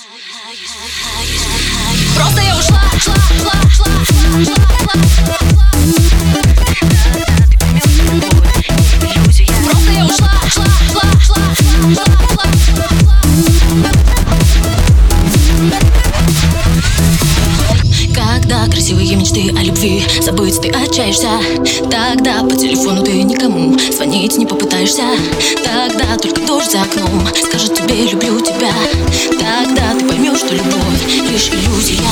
Просто я ушла. Просто я ушла. Когда красивые мечты о любви забыть ты отчаешься, тогда по телефону ты никому звонить не попытаешься. Тогда только дождь за окном скажет тебе люблю тебя. Тогда ты поймешь, что любовь лишь иллюзия.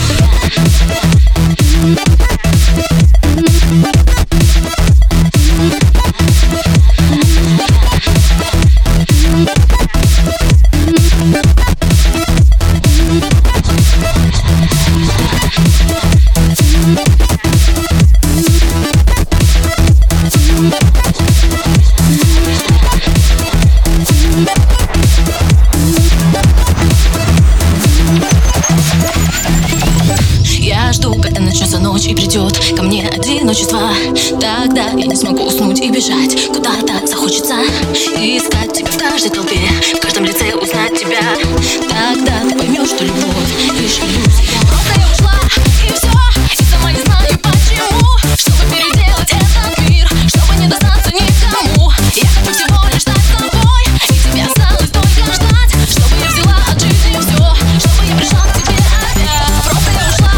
Я жду, когда начнется ночь и придет ко мне одиночество. Тогда я не смогу уснуть и бежать куда-то захочется. Искать тебя в каждой толпе, в каждом лице узнать тебя. Тогда ты поймешь, что любовь лишь иллюзия. Просто я ушла, и все, и сама не знаю почему. Чтобы переделать этот мир, чтобы не достаться никому. Я хочу всего лишь стать с тобой, и тебе осталось только ждать. Чтобы я взяла от жизни все, чтобы я пришла к тебе опять. Просто я ушла.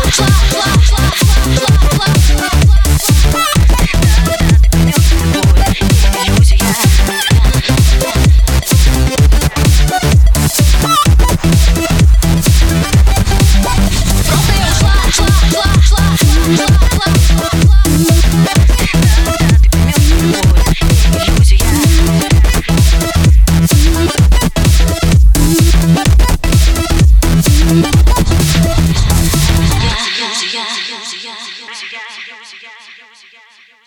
Yeah.